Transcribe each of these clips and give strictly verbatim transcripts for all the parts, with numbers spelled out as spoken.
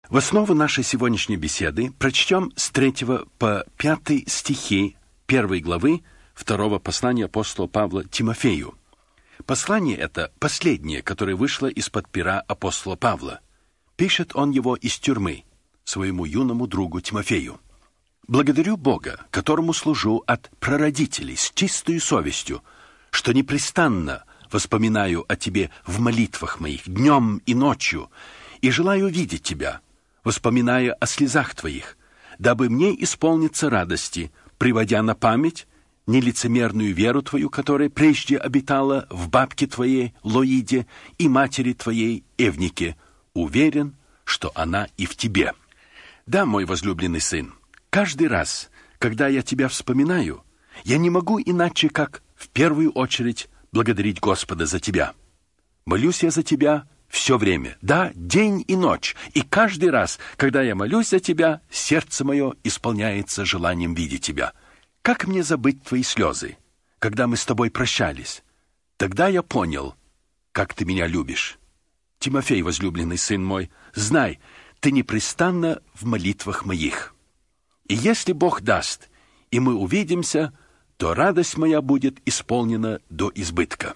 В основу нашей сегодняшней беседы прочтем с третьего по пятый стихи первой главы второго послания апостола Павла Тимофею. Послание это последнее, которое вышло из-под пера апостола Павла. Пишет он его из тюрьмы своему юному другу Тимофею. «Благодарю Бога, которому служу от прародителей с чистою совестью, что непрестанно воспоминаю о тебе в молитвах моих днем и ночью, и желаю видеть тебя, воспоминая о слезах твоих, дабы мне исполниться радости, приводя на память нелицемерную веру твою, которая прежде обитала в бабке твоей Лоиде и матери твоей Эвнике, уверен, что она и в тебе. Да, мой возлюбленный сын, каждый раз, когда я тебя вспоминаю, я не могу иначе, как в первую очередь благодарить Господа за тебя. Молюсь я за тебя все время, да, день и ночь, и каждый раз, когда я молюсь за тебя, сердце мое исполняется желанием видеть тебя. Как мне забыть твои слезы, когда мы с тобой прощались? Тогда я понял, как ты меня любишь. Тимофей, возлюбленный сын мой, знай, ты непрестанно в молитвах моих. И если Бог даст, и мы увидимся, то радость моя будет исполнена до избытка».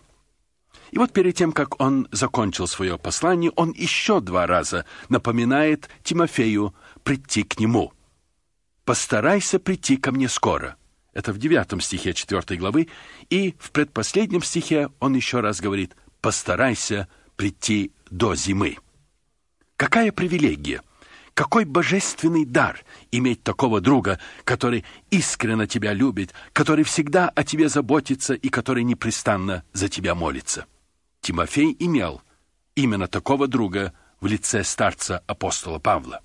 И вот перед тем, как он закончил свое послание, он еще два раза напоминает Тимофею прийти к нему. «Постарайся прийти ко мне скоро». Это в девятом стихе четвертой главы. И в предпоследнем стихе он еще раз говорит: «Постарайся прийти до зимы». Какая привилегия, какой божественный дар иметь такого друга, который искренне тебя любит, который всегда о тебе заботится и который непрестанно за тебя молится. Тимофей имел именно такого друга в лице старца апостола Павла.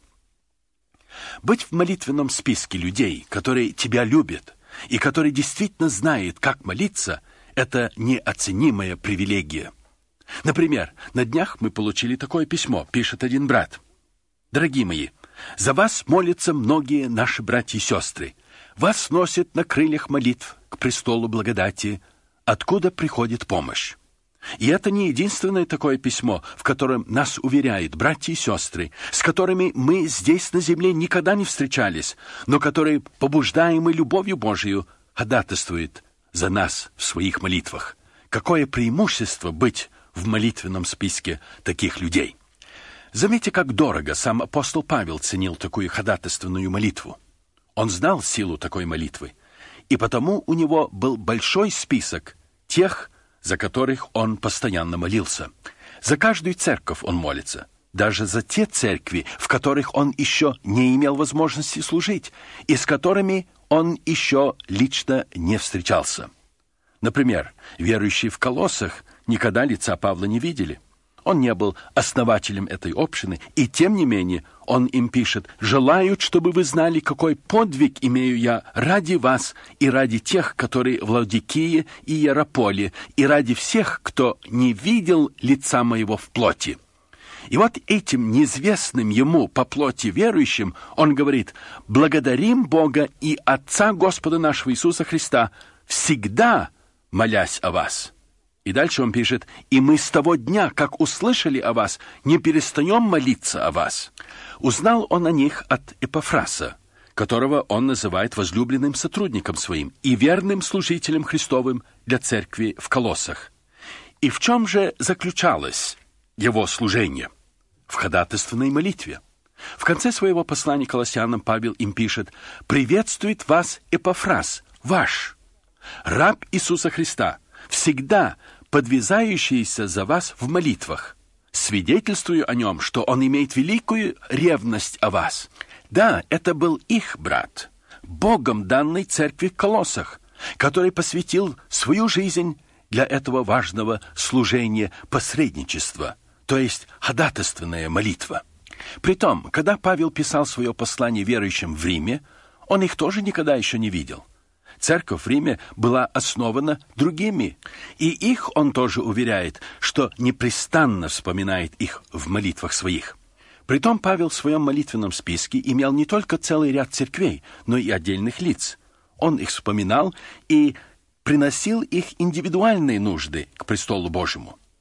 Быть в молитвенном списке людей, которые тебя любят и которые действительно знают, как молиться, это неоценимая привилегия. Например, на днях мы получили такое письмо, пишет один брат. «Дорогие мои, за вас молятся многие наши братья и сестры. Вас носят на крыльях молитв к престолу благодати, откуда приходит помощь. И это не единственное такое письмо, в котором нас уверяют братья и сестры, с которыми мы здесь на земле никогда не встречались, но которые, побуждаемые любовью Божию, ходатайствуют за нас в своих молитвах. Какое преимущество быть в молитвенном списке таких людей!» Заметьте, как дорого сам апостол Павел ценил такую ходатайственную молитву. Он знал силу такой молитвы, и потому у него был большой список тех, за которых он постоянно молился. За каждую церковь он молится, даже за те церкви, в которых он еще не имел возможности служить, и с которыми он еще лично не встречался. Например, верующие в Колоссах никогда лица Павла не видели. Он не был основателем этой общины, и тем не менее он им пишет: «Желают, чтобы вы знали, какой подвиг имею я ради вас и ради тех, которые в Лаодикее и Иераполе, и ради всех, кто не видел лица моего в плоти». И вот этим неизвестным ему по плоти верующим он говорит: «Благодарим Бога и Отца Господа нашего Иисуса Христа, всегда молясь о вас». И дальше он пишет: «И мы с того дня, как услышали о вас, не перестаем молиться о вас». Узнал он о них от Эпафраса, которого он называет возлюбленным сотрудником своим и верным служителем Христовым для церкви в Колоссах. И в чем же заключалось его служение? В ходатайственной молитве. В конце своего послания колоссянам Павел им пишет: «Приветствует вас Эпафрас, ваш, раб Иисуса Христа, всегда подвязающийся за вас в молитвах. Свидетельствую о нем, что он имеет великую ревность о вас». Да, это был их брат, Богом данной церкви в Колоссах, который посвятил свою жизнь для этого важного служения посредничества, то есть ходатайственная молитва. Притом, когда Павел писал свое послание верующим в Риме, он их тоже никогда еще не видел. Церковь в Риме была основана другими, и их он тоже уверяет, что непрестанно вспоминает их в молитвах своих. Притом Павел в своем молитвенном списке имел не только целый ряд церквей, но и отдельных лиц. Он их вспоминал и приносил их индивидуальные нужды к престолу Божьему.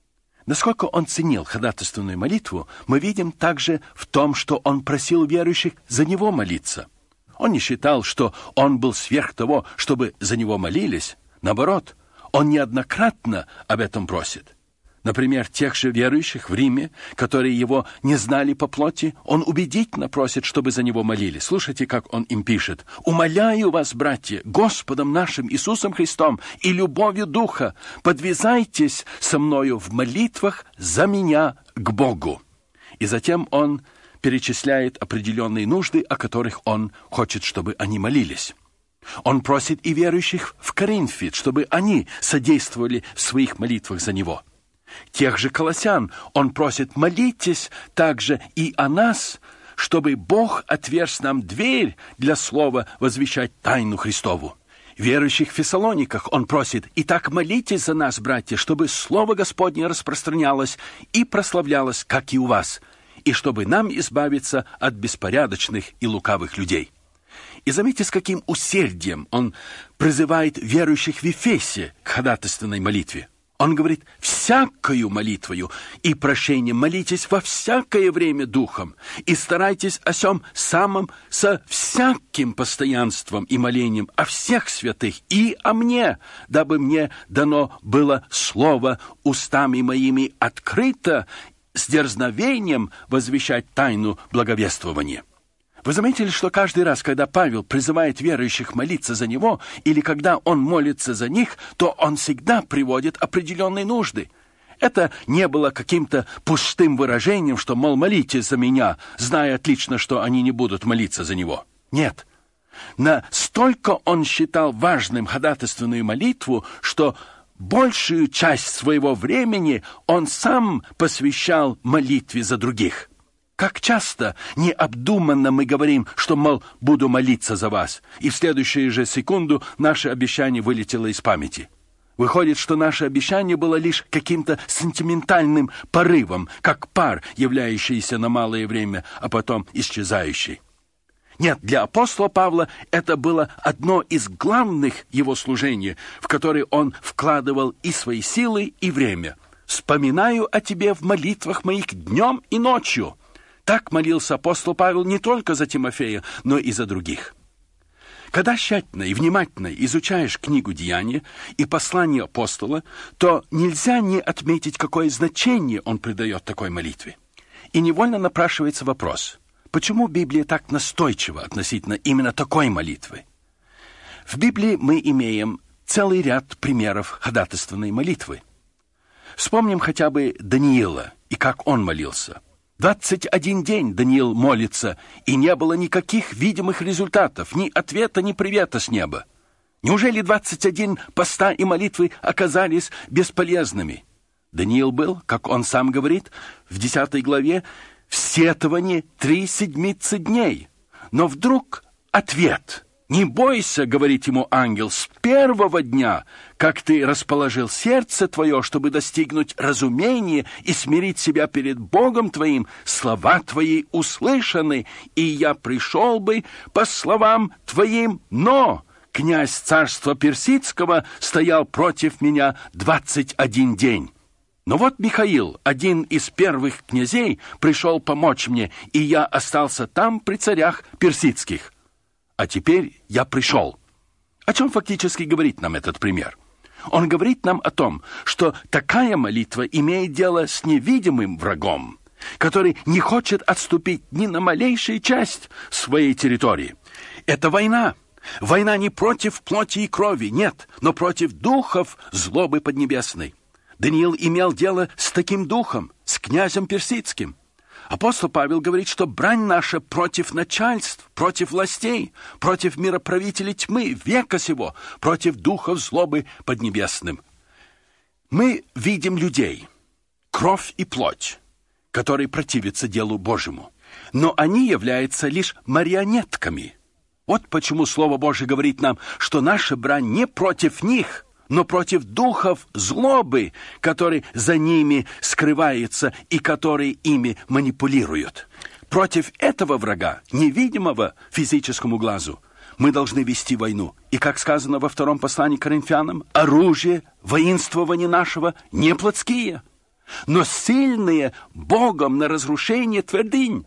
Насколько он ценил ходатайственную молитву, мы видим также в том, что он просил верующих за него молиться. Он не считал, что он был сверх того, чтобы за него молились. Наоборот, он неоднократно об этом просит. Например, тех же верующих в Риме, которые его не знали по плоти, он убедительно просит, чтобы за него молились. Слушайте, как он им пишет. «Умоляю вас, братья, Господом нашим Иисусом Христом и любовью Духа, подвязайтесь со мною в молитвах за меня к Богу». И затем он перечисляет определенные нужды, о которых он хочет, чтобы они молились. Он просит и верующих в Коринфе, чтобы они содействовали в своих молитвах за него. Тех же колоссян он просит: молитесь также и о нас, чтобы Бог отверз нам дверь для слова возвещать тайну Христову. Верующих в Фессалониках он просит: итак, молитесь за нас, братья, чтобы слово Господне распространялось и прославлялось, как и у вас, и чтобы нам избавиться от беспорядочных и лукавых людей. И заметьте, с каким усердием он призывает верующих в Ефесе к ходатайственной молитве. Он говорит: «Всякою молитвою и прощением молитесь во всякое время духом, и старайтесь о сем самом со всяким постоянством и молением о всех святых и о мне, дабы мне дано было слово устами моими открыто с дерзновением возвещать тайну благовествования». Вы заметили, что каждый раз, когда Павел призывает верующих молиться за него, или когда он молится за них, то он всегда приводит определенные нужды. Это не было каким-то пустым выражением, что, мол, молитесь за меня, зная отлично, что они не будут молиться за него. Нет. Настолько он считал важным ходатайственную молитву, что большую часть своего времени он сам посвящал молитве за других. Как часто необдуманно мы говорим, что, мол, буду молиться за вас, и в следующую же секунду наше обещание вылетело из памяти. Выходит, что наше обещание было лишь каким-то сентиментальным порывом, как пар, являющийся на малое время, а потом исчезающий. Нет, для апостола Павла это было одно из главных его служений, в которое он вкладывал и свои силы, и время. «Вспоминаю о тебе в молитвах моих днем и ночью». Так молился апостол Павел не только за Тимофея, но и за других. Когда тщательно и внимательно изучаешь книгу «Деяния» и послание апостола, то нельзя не отметить, какое значение он придает такой молитве. И невольно напрашивается вопрос: почему Библия так настойчива относительно именно такой молитвы? В Библии мы имеем целый ряд примеров ходатайственной молитвы. Вспомним хотя бы Даниила и как он молился. Двадцать один день Даниил молится, и не было никаких видимых результатов, ни ответа, ни привета с неба. Неужели двадцать один поста и молитвы оказались бесполезными? Даниил был, как он сам говорит, в десятой главе, в сетовании три седмицы дней. Но вдруг ответ. «Не бойся, — говорит ему ангел, — с первого дня, как ты расположил сердце твое, чтобы достигнуть разумения и смирить себя перед Богом твоим, слова твои услышаны, и я пришел бы по словам твоим, но князь царства персидского стоял против меня двадцать один день». Но вот Михаил, один из первых князей, пришел помочь мне, и я остался там при царях персидских. А теперь я пришел. О чем фактически говорит нам этот пример? Он говорит нам о том, что такая молитва имеет дело с невидимым врагом, который не хочет отступить ни на малейшую часть своей территории. Это война. Война не против плоти и крови, нет, но против духов злобы поднебесной. Даниил имел дело с таким духом, с князем персидским. Апостол Павел говорит, что брань наша против начальств, против властей, против мироправителей тьмы века сего, против духов злобы поднебесным. Мы видим людей, кровь и плоть, которые противятся делу Божьему, но они являются лишь марионетками. Вот почему Слово Божие говорит нам, что наша брань не против них, но против духов злобы, которые за ними скрываются и которые ими манипулируют. Против этого врага, невидимого физическому глазу, мы должны вести войну. И, как сказано во втором послании к Коринфянам, оружие воинствования нашего не плотские. но сильные Богом на разрушение твердынь.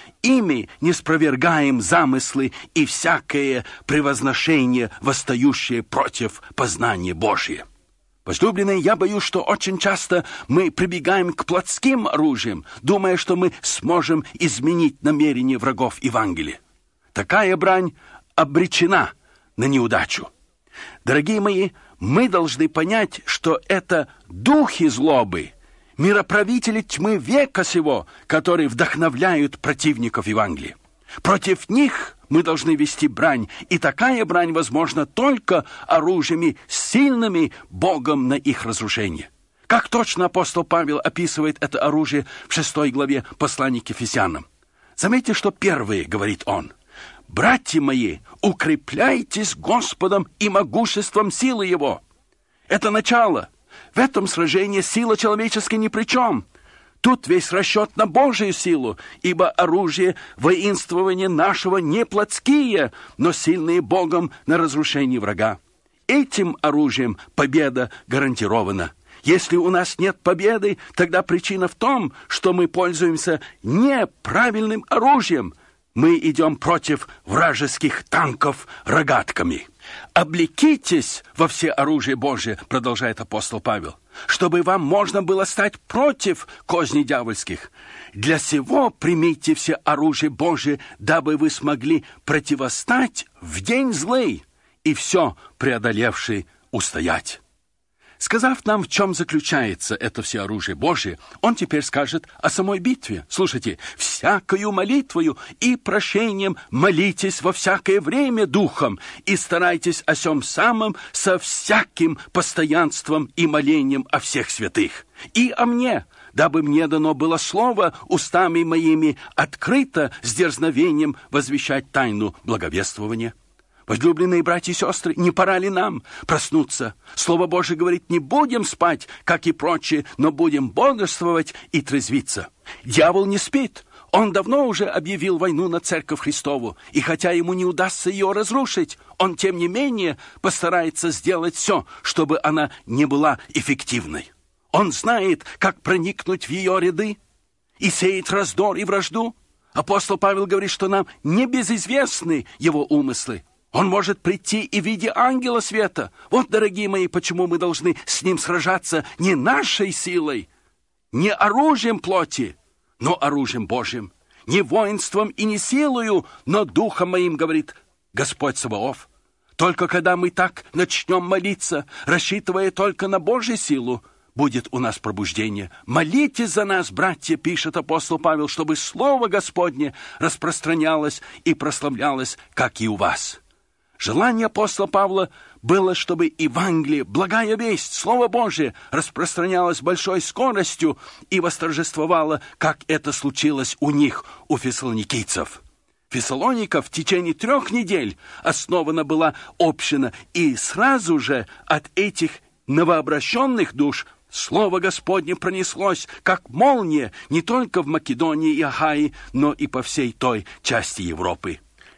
Ими не спровергаем замыслы и всякое превозношение, восстающее против познания Божия. Возлюбленные, я боюсь, что очень часто мы прибегаем к плотским оружиям, думая, что мы сможем изменить намерения врагов Евангелия. Такая брань обречена на неудачу. Дорогие мои, мы должны понять, что это духи злобы, мироправители тьмы века сего, которые вдохновляют противников Евангелия. Против них мы должны вести брань, и такая брань возможна только оружиями, сильными Богом на их разрушение. Как точно апостол Павел описывает это оружие в шестой главе послания к Ефесянам. Заметьте, что первое, говорит он: «Братья мои, укрепляйтесь Господом и могуществом силы Его». Это начало. В этом сражении сила человеческая ни при чем. Тут весь расчет на Божию силу, ибо оружие воинствования нашего не плотские, но сильные Богом на разрушение врага. Этим оружием победа гарантирована. Если у нас нет победы, тогда причина в том, что мы пользуемся неправильным оружием. Мы идем против вражеских танков рогатками. «Облекитесь во все оружие Божие», продолжает апостол Павел, «чтобы вам можно было стать против козней дьявольских. Для сего примите все оружие Божие, дабы вы смогли противостать в день злый и все преодолевший устоять». Сказав нам, в чем заключается это все оружие Божие, он теперь скажет о самой битве. Слушайте: «Всякою молитвою и прошением молитесь во всякое время духом, и старайтесь о сем самом со всяким постоянством и молением о всех святых. И о мне, дабы мне дано было слово устами моими открыто с дерзновением возвещать тайну благовествования». Возлюбленные братья и сестры, не пора ли нам проснуться? Слово Божие говорит: не будем спать, как и прочие, но будем бодрствовать и трезвиться. Дьявол не спит. Он давно уже объявил войну на Церковь Христову, и хотя ему не удастся ее разрушить, он, тем не менее, постарается сделать все, чтобы она не была эффективной. Он знает, как проникнуть в ее ряды и сеять раздор и вражду. Апостол Павел говорит, что нам не безызвестны его умыслы. Он может прийти и в виде ангела света. Вот, дорогие мои, почему мы должны с ним сражаться не нашей силой, не оружием плоти, но оружием Божьим, не воинством и не силою, но духом моим, говорит Господь Саваоф. Только когда мы так начнем молиться, рассчитывая только на Божью силу, будет у нас пробуждение. «Молитесь за нас, братья», пишет апостол Павел, «чтобы Слово Господне распространялось и прославлялось, как и у вас». Желание апостола Павла было, чтобы Евангелие, благая весть, Слово Божие, распространялось большой скоростью и восторжествовало, как это случилось у них, у фессалоникийцев. Фессалоника в течение трех недель основана была община, и сразу же от этих новообращенных душ Слово Господне пронеслось, как молния, не только в Македонии и Ахайи, но и по всей той части Европы.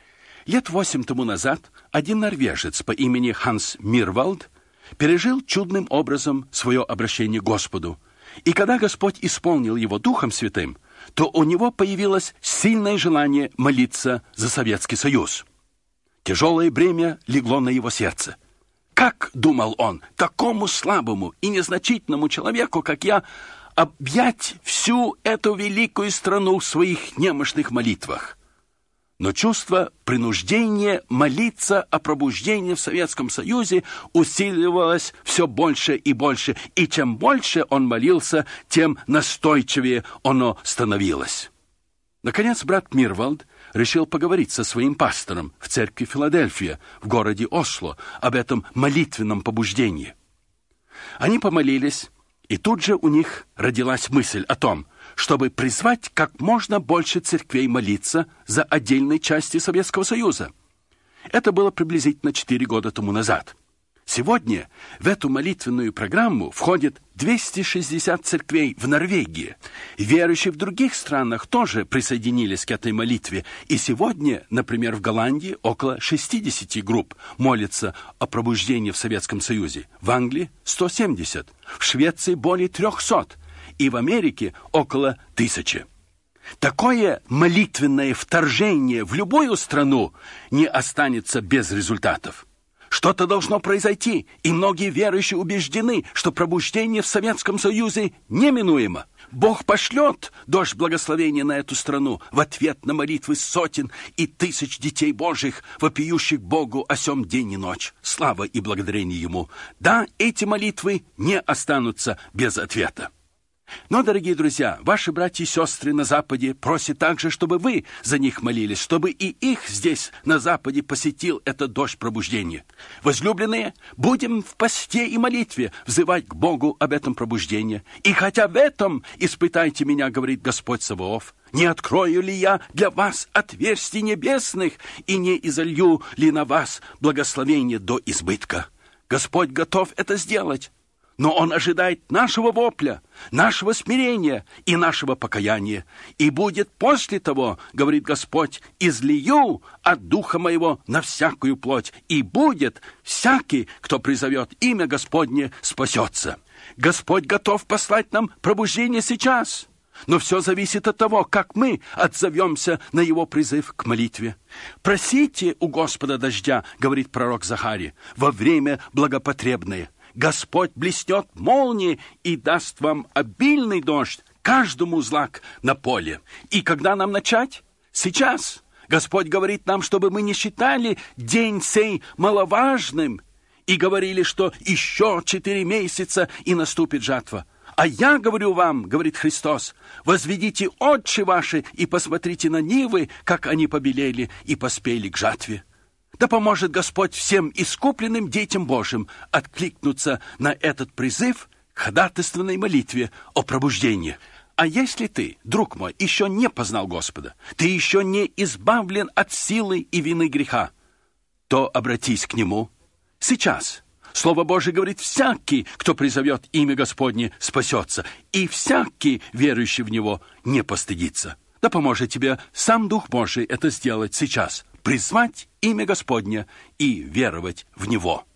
Лет восемь тому назад один норвежец по имени Ханс Мирвальд пережил чудным образом свое обращение к Господу. И когда Господь исполнил его Духом Святым, то у него появилось сильное желание молиться за Советский Союз. Тяжелое бремя легло на его сердце. Как, думал он, такому слабому и незначительному человеку, как я, объять всю эту великую страну в своих немощных молитвах? Но чувство принуждения молиться о пробуждении в Советском Союзе усиливалось все больше и больше, и чем больше он молился, тем настойчивее оно становилось. Наконец, брат Мирвальд решил поговорить со своим пастором в церкви Филадельфия в городе Осло об этом молитвенном побуждении. Они помолились, и тут же у них родилась мысль о том, чтобы призвать как можно больше церквей молиться за отдельные части Советского Союза. Это было приблизительно четыре года тому назад. Сегодня в эту молитвенную программу входит двести шестьдесят церквей в Норвегии. Верующие в других странах тоже присоединились к этой молитве. И сегодня, например, в Голландии около шестьдесят групп молятся о пробуждении в Советском Союзе. В Англии сто семьдесят. В Швеции более трехсот. и в Америке около тысячи. Такое молитвенное вторжение в любую страну не останется без результатов. Что-то должно произойти, и многие верующие убеждены, что пробуждение в Советском Союзе неминуемо. Бог пошлет дождь благословения на эту страну в ответ на молитвы сотен и тысяч детей Божьих, вопиющих Богу о сем день и ночь. Слава и благодарение Ему. Да, эти молитвы не останутся без ответа. Но, дорогие друзья, ваши братья и сестры на Западе просят также, чтобы вы за них молились, чтобы и их здесь, на Западе, посетил этот дождь пробуждения. Возлюбленные, будем в посте и молитве взывать к Богу об этом пробуждении. И хотя в этом испытайте меня, говорит Господь Саваоф, не открою ли я для вас отверстий небесных и не изолью ли на вас благословение до избытка? Господь готов это сделать. Но Он ожидает нашего вопля, нашего смирения и нашего покаяния. И будет после того, говорит Господь, излию от Духа Моего на всякую плоть. И будет всякий, кто призовет имя Господне, спасется. Господь готов послать нам пробуждение сейчас. Но все зависит от того, как мы отзовемся на Его призыв к молитве. «Просите у Господа дождя, — говорит пророк Захария, — во время благопотребное. Господь блеснет молнии и даст вам обильный дождь, каждому злак на поле». И когда нам начать? Сейчас. Господь говорит нам, чтобы мы не считали день сей маловажным и говорили, что еще четыре месяца и наступит жатва. А я говорю вам, говорит Христос, возведите очи ваши и посмотрите на нивы, как они побелели и поспели к жатве. Да поможет Господь всем искупленным детям Божьим откликнуться на этот призыв к ходатайственной молитве о пробуждении. А если ты, друг мой, еще не познал Господа, ты еще не избавлен от силы и вины греха, то обратись к Нему сейчас. Слово Божие говорит, всякий, кто призовет имя Господне, спасется, и всякий, верующий в Него, не постыдится. Да поможет тебе сам Дух Божий это сделать сейчас, призвать имя Господне и веровать в Него.